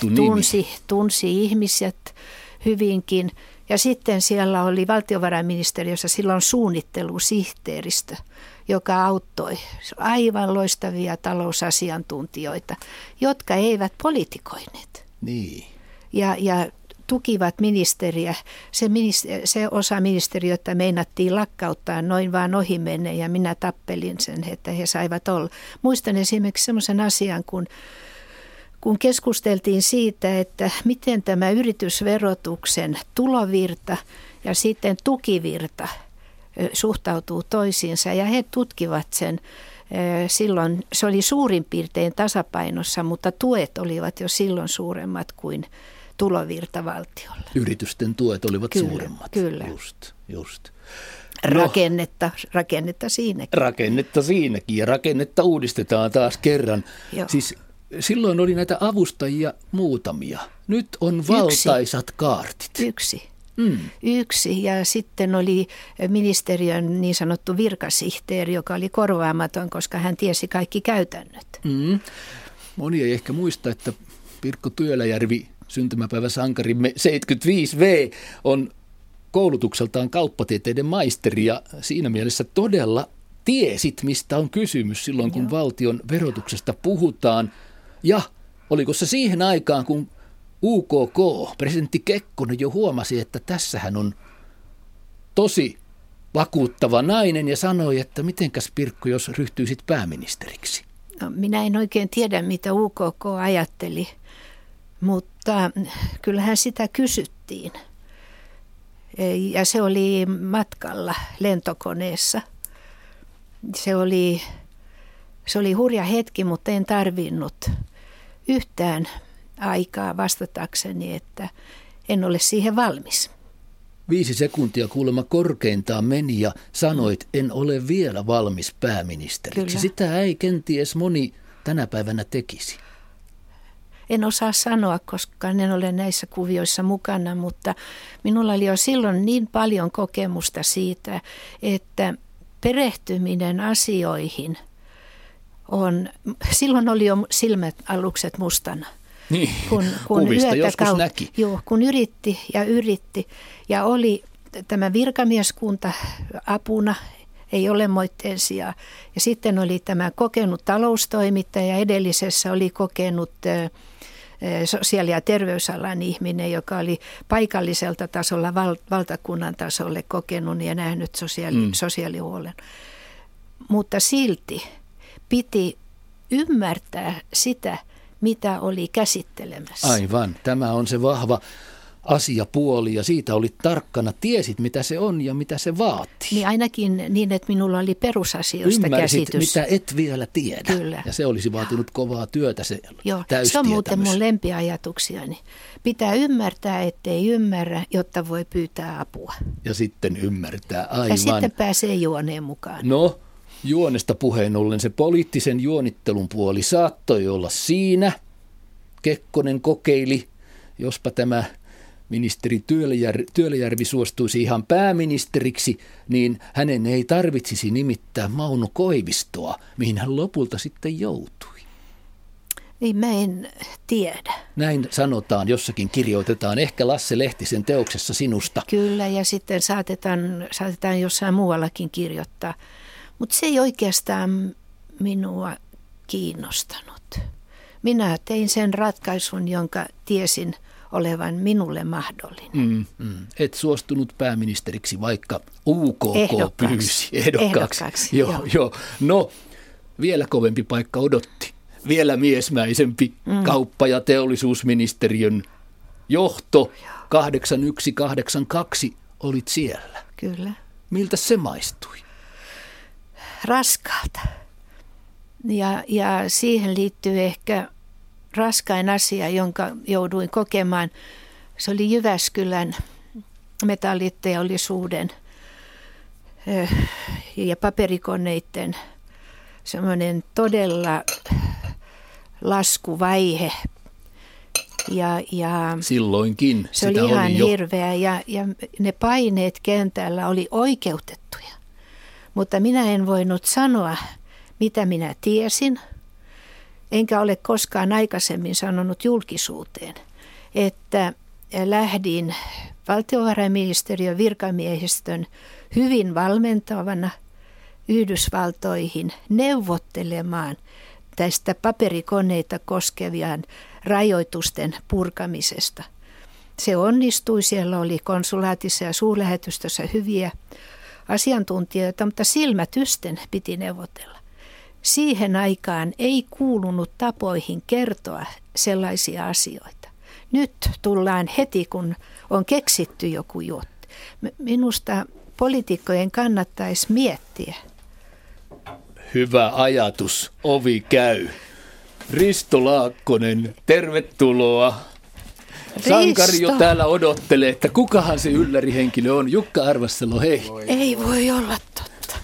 tunsi ihmiset hyvinkin. Ja sitten siellä oli valtiovarainministeriössä silloin suunnittelusihteeristö, joka auttoi aivan loistavia talousasiantuntijoita, jotka eivät politikoineet. Niin. Ja tukivat ministeriä. Se osa ministeriötä meinattiin lakkauttaa noin vaan ohimenne ja minä tappelin sen, että he saivat olla. Muistan esimerkiksi semmoisen asian, kun keskusteltiin siitä, että miten tämä yritysverotuksen tulovirta ja sitten tukivirta suhtautuu toisiinsa ja he tutkivat sen. Silloin se oli suurin piirtein tasapainossa, mutta tuet olivat jo silloin suuremmat kuin tulovirta valtiolle. Yritysten tuet olivat suuremmat. Kyllä. Just. Rakennetta siinäkin. Rakennetta siinäkin ja rakennetta uudistetaan taas kerran. Joo. Siis silloin oli näitä avustajia muutamia. Nyt on valtaisat kaartit. Yksi ja sitten oli ministeriön niin sanottu virkasihteeri, joka oli korvaamaton, koska hän tiesi kaikki käytännöt. Moni ei ehkä muista, että Pirkko Työläjärvi, syntymäpäiväsankarimme 75V, on koulutukseltaan kauppatieteiden maisteri ja siinä mielessä todella tiesit, mistä on kysymys silloin, kun valtion verotuksesta puhutaan. Ja oliko se siihen aikaan, kun UKK, presidentti Kekkonen jo huomasi, että tässähän on tosi vakuuttava nainen ja sanoi, että mitenkäs Pirkko, jos ryhtyisit pääministeriksi? No, minä en oikein tiedä, mitä UKK ajatteli, mutta kyllähän sitä kysyttiin. Ja se oli matkalla lentokoneessa. Se oli hurja hetki, mutta en tarvinnut yhtään aikaa vastatakseni, että en ole siihen valmis. 5 sekuntia kuulemma korkeintaan meni ja sanoit, en ole vielä valmis pääministeriksi. Kyllä. Sitä ei kenties moni tänä päivänä tekisi. En osaa sanoa, koska en ole näissä kuvioissa mukana, mutta minulla oli jo silloin niin paljon kokemusta siitä, että perehtyminen asioihin silloin oli jo silmät alukset mustana. Niin, kun kuvista joskus näki. Joo, kun yritti ja oli tämä virkamieskunta apuna, ei ole moitteen sijaa. Ja sitten oli tämä kokenut taloustoimittaja, edellisessä oli kokenut sosiaali- ja terveysalan ihminen, joka oli paikalliselta tasolla valtakunnan tasolle kokenut ja nähnyt sosiaalihuolen. Mutta silti piti ymmärtää sitä, mitä oli käsittelemässä. Aivan. Tämä on se vahva asiapuoli ja siitä olit tarkkana. Tiesit, mitä se on ja mitä se vaatii. Niin ainakin niin, että minulla oli perusasioista Ymmärsit, käsitys. mitä et vielä tiedä. Kyllä. Ja se olisi vaatinut kovaa työtä, se täystietämys. Se on muuten mun lempiajatuksiani. Pitää ymmärtää, ettei ymmärrä, jotta voi pyytää apua. Ja sitten ymmärtää. Aivan. Ja sitten pääsee juoneen mukaan. No, juonesta puheen ollen se poliittisen juonittelun puoli saattoi olla siinä. Kekkonen kokeili, jospa tämä ministeri Työläjärvi suostuisi ihan pääministeriksi, niin hänen ei tarvitsisi nimittää Mauno Koivistoa, mihin hän lopulta sitten joutui. Niin mä en tiedä. Näin sanotaan, jossakin kirjoitetaan, ehkä Lasse Lehtisen teoksessa sinusta. Kyllä, ja sitten saatetaan jossain muuallakin kirjoittaa. Mutta se ei oikeastaan minua kiinnostanut. Minä tein sen ratkaisun, jonka tiesin olevan minulle mahdollinen. Et suostunut pääministeriksi, vaikka UKK pyysi ehdokkaaksi. Joo. No, vielä kovempi paikka odotti. Vielä miesmäisempi kauppa- ja teollisuusministeriön johto. 8182 olit siellä. Kyllä. Miltä se maistui? Raskaalta. Ja siihen liittyy ehkä raskain asia, jonka jouduin kokemaan. Se oli Jyväskylän metalliteollisuuden ja paperikoneiden semmoinen todella laskuvaihe. Ja silloinkin se oli ihan hirveä ja ne paineet kentällä oli oikeutettuja. Mutta minä en voinut sanoa, mitä minä tiesin. Enkä ole koskaan aikaisemmin sanonut julkisuuteen, että lähdin valtiovarainministeriön virkamiehistön hyvin valmentavana Yhdysvaltoihin neuvottelemaan tästä paperikoneita koskevien rajoitusten purkamisesta. Se onnistui, siellä oli konsulaatissa ja suurlähetystössä hyviä asiantuntijoita, mutta silmätysten piti neuvotella. Siihen aikaan ei kuulunut tapoihin kertoa sellaisia asioita. Nyt tullaan heti, kun on keksitty joku juttu. Minusta poliitikkojen kannattaisi miettiä. Hyvä ajatus, ovi käy. Risto Laakkonen, tervetuloa. Sankari jo täällä odottelee, että kukahan se yllärihenkilö on. Jukka Arvassalo, hei. Ei voi olla totta.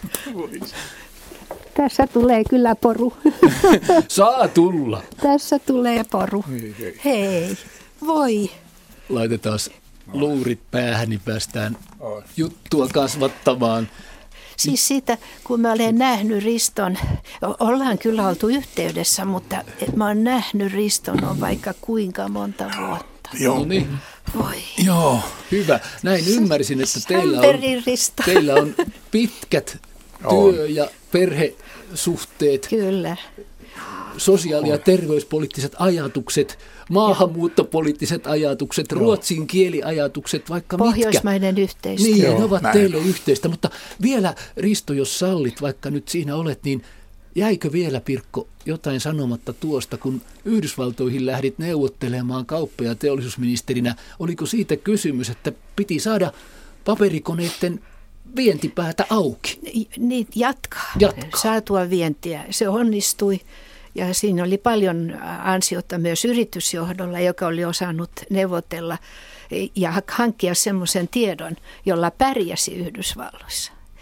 Tässä tulee kyllä poru. Saa tulla. Tässä tulee poru. Hei. Voi. Laitetaan luurit päähän, niin päästään juttua kasvattamaan. Siis siitä, kun mä olen nähnyt Riston, ollaan kyllä oltu yhteydessä, mutta mä oon nähnyt Riston on vaikka kuinka monta vuotta. Joo. No niin. Voi. Joo, hyvä. Näin ymmärsin, että teillä on pitkät työ- ja perhesuhteet. Kyllä. Sosiaali- ja terveyspoliittiset ajatukset, maahanmuuttopoliittiset ajatukset, ruotsin kieliajatukset, vaikka Pohjoismainen yhteistyö. Niin, ne ovat teille yhteistä. Mutta vielä, Risto, jos sallit, vaikka nyt siinä olet, niin jäikö vielä, Pirkko, jotain sanomatta tuosta, kun Yhdysvaltoihin lähdit neuvottelemaan kauppa- ja teollisuusministerinä? Oliko siitä kysymys, että piti saada paperikoneiden vientipäätä auki? Niin, jatkaa. Saatua vientiä. Se onnistui. Ja siinä oli paljon ansiota myös yritysjohdolla, joka oli osannut neuvotella ja hankkia semmoisen tiedon, jolla pärjäsi Yhdysvalloissa.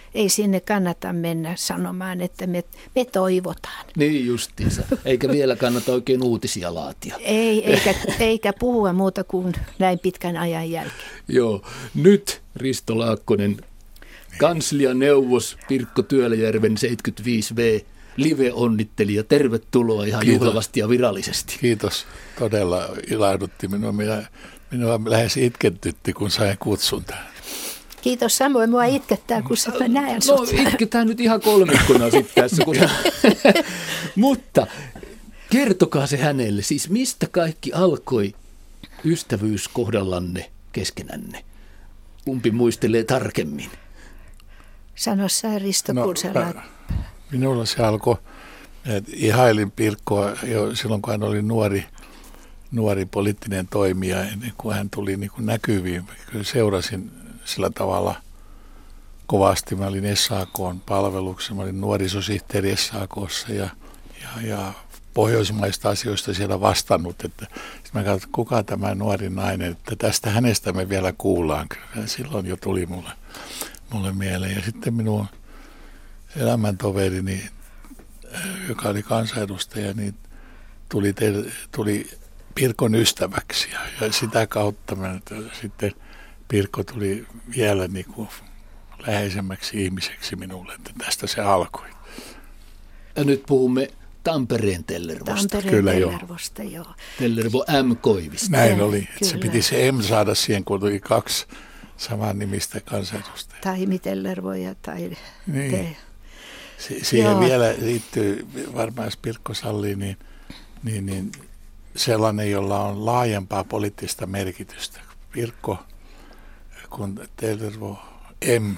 ei sinne kannata mennä sanomaan, että me toivotaan. Niin justiinsa. Eikä vielä kannata oikein uutisia laatia. Eikä puhua muuta kuin näin pitkän ajan jälkeen. Joo, nyt Risto Laakkonen, kanslianeuvos Pirkko Työläjärven 75V, live-onnittelija. Tervetuloa ihan juhlavasti ja virallisesti. Kiitos. Todella ilahdutti minua. Minua lähes itketytti, kun sain kutsun tähän. Kiitos, samoin mua itkettää, kun mä näen sut. No itketään nyt ihan kolmikkona sitten tässä. Mutta kertokaa se hänelle, siis mistä kaikki alkoi ystävyys kohdallanne keskenänne? Kumpi muistelee tarkemmin? Sano sä, Risto, kun sä Minulla se alkoi, että ihailin Pirkkoa jo silloin, kun hän oli nuori poliittinen toimija, ennen kuin hän tuli niin kuin näkyviin. Kyllä seurasin sillä tavalla kovasti. Mä olin SAK:n palveluksessa, mä olin nuorisosihteeri SAK:ssa ja pohjoismaista asioista siellä vastannut. Sitten mä katsoin, kuka tämä nuori nainen, että tästä hänestä me vielä kuullaan. Kyllä silloin jo tuli mulle mieleen. Ja sitten minun elämäntoverini, joka oli kansanedustaja, niin tuli Pirkon ystäväksi. Ja sitä kautta sitten Pirkko tuli vielä niin kuin läheisemmäksi ihmiseksi minulle, että tästä se alkoi. Ja nyt puhumme Tampereen Tellervosta. Kyllä, Tellervosta, joo. Tellervo M. Koivista. Näin oli. Se piti se M saada siihen, kun tuli 2 saman nimistä kansanedustajaa. Taimi Tellervoja tai niin. Siihen vielä liittyy, varmaan jos Pirkko sallii, niin sellainen, jolla on laajempaa poliittista merkitystä. Pirkko, kun Tellervo M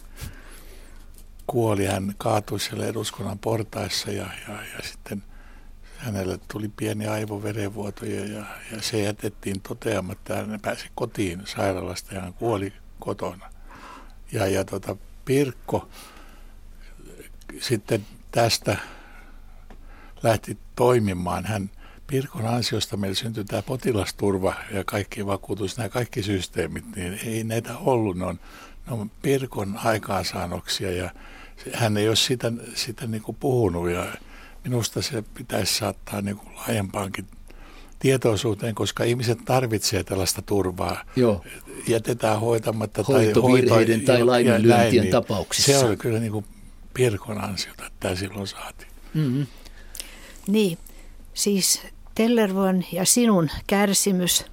kuoli, hän kaatui siellä eduskunnan portaissa ja sitten hänelle tuli pieni aivoverenvuoto ja se jätettiin toteamatta. Hän pääsi kotiin sairaalasta ja hän kuoli kotona. Ja Pirkko sitten tästä lähti toimimaan. Pirkon ansiosta meillä syntyi tämä potilasturva ja kaikki vakuutus, nämä kaikki systeemit, niin ei näitä ollut. Ne on Pirkon aikaansaannoksia ja hän ei ole sitä niin kuin puhunut ja minusta se pitäisi saattaa niin kuin laajempaankin tietoisuuteen, koska ihmiset tarvitsevat tällaista turvaa. Joo. Jätetään hoitamatta hoitovirheiden tai laiminlyöntien tapauksissa. Se oli kyllä niin kuin Pirkon ansiota, että tämä silloin saatiin. Mm-hmm. Niin, siis Tellervon ja sinun kärsimys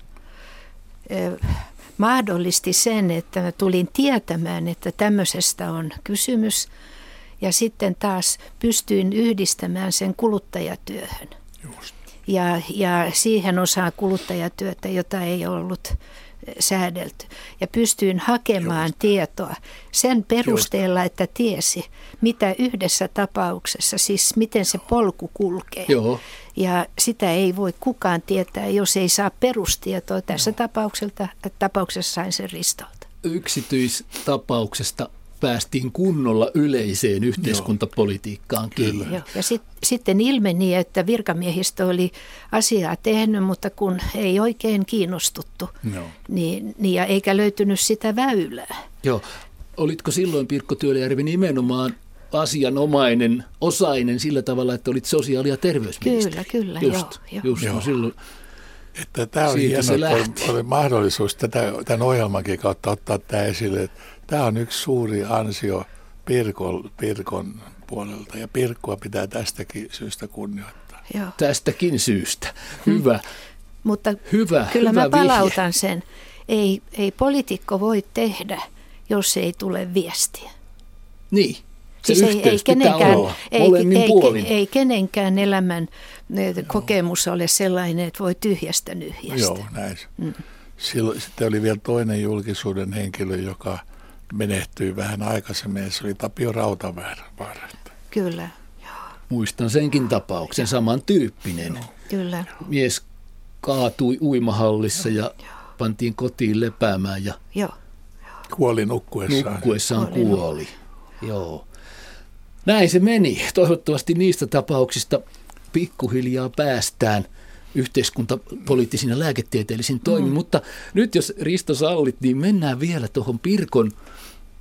mahdollisti sen, että mä tulin tietämään, että tämmöisestä on kysymys ja sitten taas pystyin yhdistämään sen kuluttajatyöhön. Just. Ja siihen osaan kuluttajatyötä, jota ei ollut säädelty. Ja pystyin hakemaan tietoa sen perusteella, että tiesi, mitä yhdessä tapauksessa, siis miten se polku kulkee. Joo. Ja sitä ei voi kukaan tietää, jos ei saa perustietoa. Tässä tapauksessa sain sen Ristolta. Yksityistapauksesta päästiin kunnolla yleiseen yhteiskuntapolitiikkaan kiinni. Joo. Ja sitten ilmeni, että virkamiehistö oli asiaa tehnyt, mutta kun ei oikein kiinnostuttu, niin ja eikä löytynyt sitä väylää. Joo. Olitko silloin, Pirkko Työläjärvi, nimenomaan asianomainen, osainen sillä tavalla, että olit sosiaali- ja terveysministeri? Kyllä, joo. Silloin. Että tämä on hienoa, että oli mahdollisuus tämän ohjelmankin kautta ottaa tämä esille. Tämä on yksi suuri ansio Pirkon puolelta ja Pirkkoa pitää tästäkin syystä kunnioittaa. Joo. Tästäkin syystä. Hyvä. Mutta hyvä mä palautan sen. Ei poliitikko voi tehdä, jos ei tule viestiä. Niin. Siis ei kenenkään elämän kokemus ole sellainen, että voi tyhjästä nyhjästä. Joo, näin. Sitten oli vielä toinen julkisuuden henkilö, joka menehtyi vähän aikaisemmin. Se oli Tapio Rautavaara. Kyllä. Muistan senkin tapauksen, samantyyppinen. Kyllä. Mies kaatui uimahallissa ja pantiin kotiin lepäämään ja kuoli nukkuessaan. Kuoli. Joo. Näin se meni. Toivottavasti niistä tapauksista pikkuhiljaa päästään yhteiskuntapoliittisiin ja lääketieteellisiin toimiin. Mutta nyt jos Risto sallit, niin mennään vielä tuohon Pirkon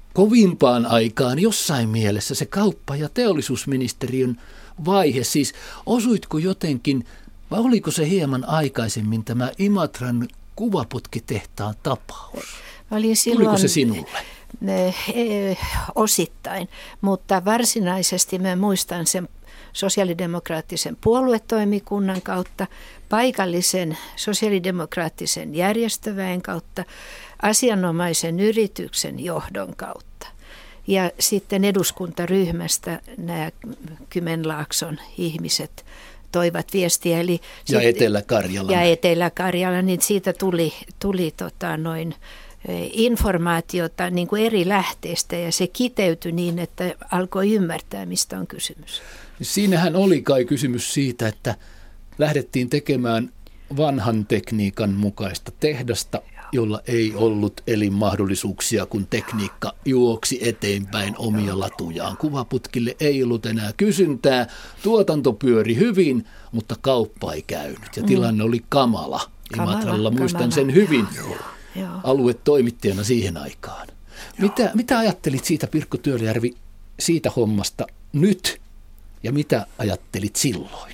kovimpaan aikaan jossain mielessä se kauppa- ja teollisuusministeriön vaihe. Siis osuitko jotenkin, vai oliko se hieman aikaisemmin tämä Imatran kuvaputkitehtaan tapaus? Tuliko se sinulle? Osittain, mutta varsinaisesti mä muistan sen sosiaalidemokraattisen puoluetoimikunnan kautta, paikallisen sosiaalidemokraattisen järjestöväen kautta, asianomaisen yrityksen johdon kautta. Ja sitten eduskuntaryhmästä nämä Kymenlaakson ihmiset toivat viestiä. Eli ja Etelä-Karjala. Ja Etelä-Karjala, niin siitä tuli informaatiota niin kuin eri lähteistä ja se kiteytyi niin, että alkoi ymmärtää, mistä on kysymys. Siinähän oli kai kysymys siitä, että lähdettiin tekemään vanhan tekniikan mukaista tehdasta, jolla ei ollut elinmahdollisuuksia, kun tekniikka juoksi eteenpäin omia latujaan. Kuvaputkille ei ollut enää kysyntää, tuotanto pyöri hyvin, mutta kauppa ei käynyt ja tilanne oli kamala. Imatralla muistan sen hyvin. Aluetoimittajana siihen aikaan. Mitä ajattelit siitä, Pirkko Työljärvi, siitä hommasta nyt ja mitä ajattelit silloin?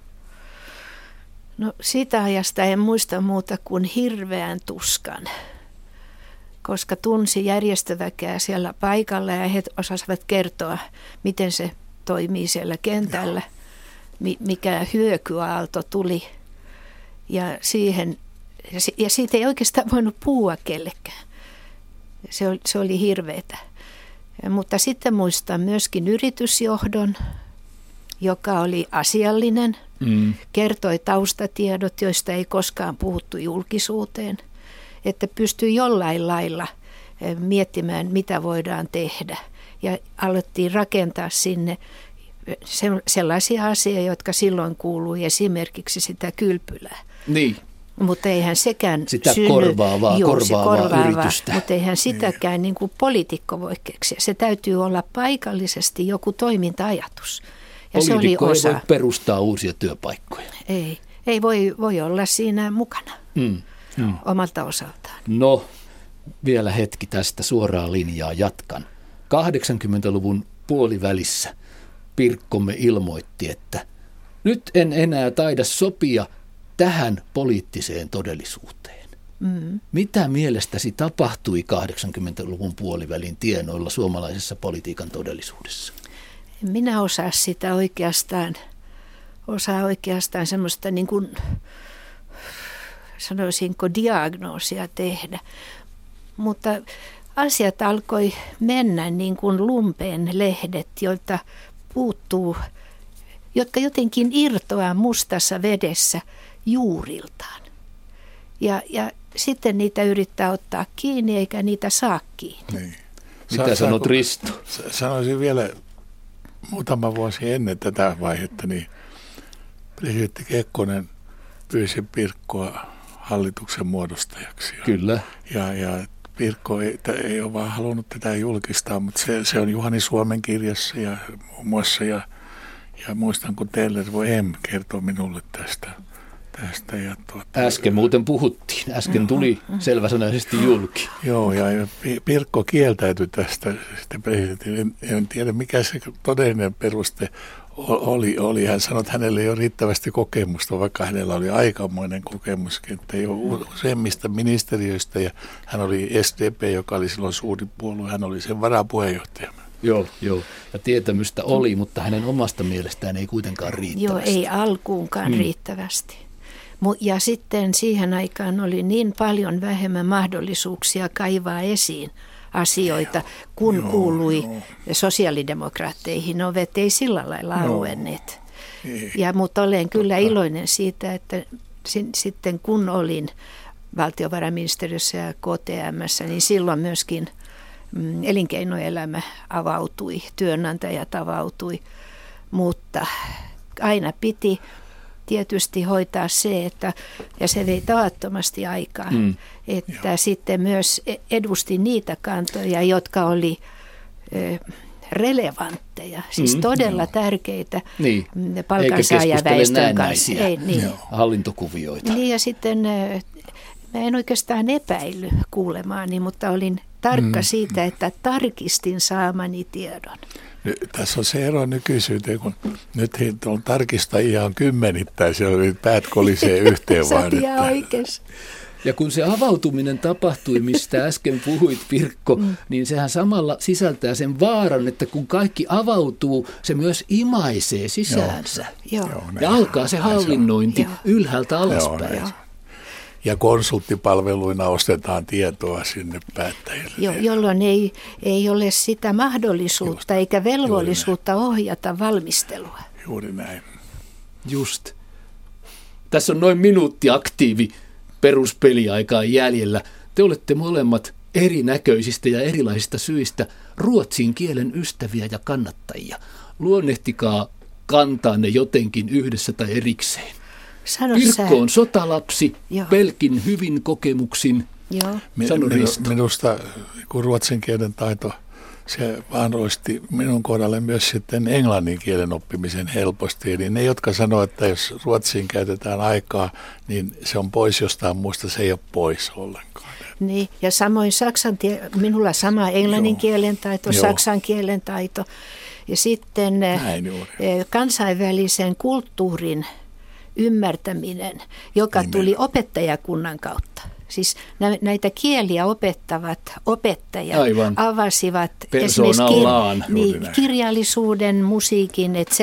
No siitä ajasta en muista muuta kuin hirveän tuskan, koska tunsi järjestöväkeä siellä paikalla ja he osasivat kertoa, miten se toimii siellä kentällä, mikä hyökyaalto tuli ja siitä ei oikeastaan voinut puhua kellekään. Se oli hirveetä. Mutta sitten muistan myöskin yritysjohdon, joka oli asiallinen, kertoi taustatiedot, joista ei koskaan puhuttu julkisuuteen, että pystyi jollain lailla miettimään, mitä voidaan tehdä. Ja alettiin rakentaa sinne sellaisia asioita, jotka silloin kuului esimerkiksi sitä kylpylää. Niin. Mutta eihän sekään sitä korvaavaa yritystä. Mutta eihän sitäkään niin kuin poliitikko voi keksiä. Se täytyy olla paikallisesti joku toiminta-ajatus. Ja poliitikko se oli osa. Ei voi perustaa uusia työpaikkoja. Ei voi olla siinä mukana omalta osaltaan. No, vielä hetki tästä suoraa linjaa jatkan. 80-luvun puolivälissä Pirkkomme ilmoitti, että nyt en enää taida sopia tähän poliittiseen todellisuuteen. Mitä mielestäsi tapahtui 80-luvun puolivälin tienoilla suomalaisessa politiikan todellisuudessa? Minä osaa sitä oikeastaan semmoista niin kuin, sanoisinko, diagnoosia tehdä. Mutta asiat alkoi mennä niin kuin lumpeen lehdet, joilta puuttuu, jotka jotenkin irtoaa mustassa vedessä juuriltaan. Ja sitten niitä yrittää ottaa kiinni, eikä niitä saa kiinni. Niin. Mitä sanot, Risto? Sanoisin vielä muutama vuosi ennen tätä vaihetta, niin presidentti Kekkonen pyysi Pirkkoa hallituksen muodostajaksi. Kyllä. Ja Pirkko ei ole vaan halunnut tätä julkistaa, mutta se on Juhani Suomen kirjassa ja muun muassa. Ja muistan, kun Tellervo M kertoo minulle tästä. Äsken muuten puhuttiin. Äsken tuli selväsanaisesti julki. Joo, ja Pirkko kieltäytyi tästä presidentin. En tiedä, mikä se todellinen peruste oli. Hän sanoi, että hänellä ei ole riittävästi kokemusta, vaikka hänellä oli aikamoinen kokemuskin, että ei ole useimmista ministeriöistä. Ja hän oli SDP, joka oli silloin suuri puolue. Hän oli sen varapuheenjohtaja. Joo. Ja tietämystä oli, mutta hänen omasta mielestään ei kuitenkaan riittävästi. Joo, ei alkuunkaan riittävästi. Ja sitten siihen aikaan oli niin paljon vähemmän mahdollisuuksia kaivaa esiin asioita, kun kuului sosiaalidemokraatteihin. Ovet ei sillä lailla auenneet. Mutta olen kyllä iloinen siitä, että sitten kun olin valtiovarainministeriössä ja KTM:ssä, niin silloin myöskin elinkeinoelämä avautui, työnantajat avautui, mutta aina piti tietysti hoitaa se, ja se vei tavattomasti aikaa, että sitten myös edusti niitä kantoja, jotka oli relevantteja, siis todella tärkeitä palkansaajaväestön kanssa. Hallintokuvioita. Niin ja sitten mä en oikeastaan epäillyt kuulemaani, mutta olin tarkka siitä, että tarkistin saamani tiedon. Tässä on se ero nykyisyyteen, kun nyt on tarkistajia on kymmenittäin, siellä oli päät kolisee yhteen vaan. Ja kun se avautuminen tapahtui, mistä äsken puhuit, Pirkko, niin sehän samalla sisältää sen vaaran, että kun kaikki avautuu, se myös imaisee sisäänsä. Joo. Ja alkaa se hallinnointi ylhäältä alaspäin. Joo. Ja konsulttipalveluina ostetaan tietoa sinne päättäjille. Jolloin ei ole sitä mahdollisuutta eikä velvollisuutta ohjata valmistelua. Juuri näin. Just. Tässä on noin minuutti aktiivi peruspeliaikaa jäljellä. Te olette molemmat erinäköisistä ja erilaisista syistä ruotsin kielen ystäviä ja kannattajia. Luonnehtikaa kantaanne jotenkin yhdessä tai erikseen. Pirkko on sotalapsi, pelkin hyvin kokemuksin. Sano Risto. Minusta kun ruotsin kielen taito, se mahdollisti minun kohdalle myös sitten englannin kielen oppimisen helposti. Eli ne, jotka sanoo, että jos ruotsiin käytetään aikaa, niin se on pois jostain muusta, se ei ole pois ollenkaan. Niin, ja samoin minulla sama englannin kielen taito, saksan kielen taito. Ja sitten kansainvälisen kulttuurin ymmärtäminen, joka tuli opettajakunnan kautta. Siis näitä kieliä opettavat opettajat avasivat esimerkiksi kirjallisuuden, musiikin, etc.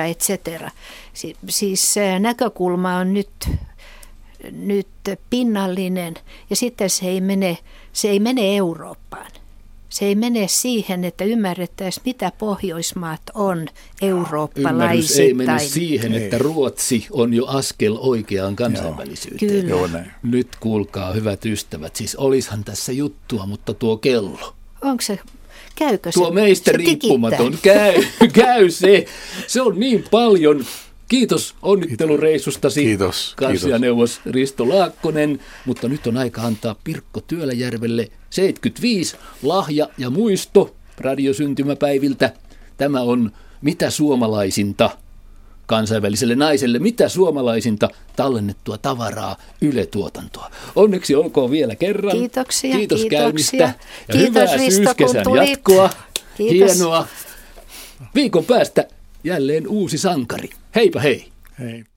Siis näkökulma on nyt pinnallinen ja sitten se ei mene Eurooppaan. Se ei mene siihen, että ymmärrettäisiin, mitä Pohjoismaat on eurooppalaisittain. Ymmärrys ei mene siihen, että Ruotsi on jo askel oikeaan kansainvälisyyteen. Kyllä. Nyt kuulkaa, hyvät ystävät, siis olishan tässä juttua, mutta tuo kello. Onko se, käykö se? Tuo meistä se riippumaton, käy se. Se on niin paljon. Kiitos onnittelureissustasi, kanslianeuvos Risto Laakkonen, mutta nyt on aika antaa Pirkko Työläjärvelle 75 lahja ja muisto radiosyntymäpäiviltä. Tämä on mitä suomalaisinta kansainväliselle naiselle, mitä suomalaisinta tallennettua tavaraa, Yle-tuotantoa. Onneksi olkoon vielä kerran. Kiitos käynnistä ja hyvää syyskesän jatkoa. Kiitos. Hienoa. Viikon päästä jälleen uusi sankari. Heipä hei. Hei.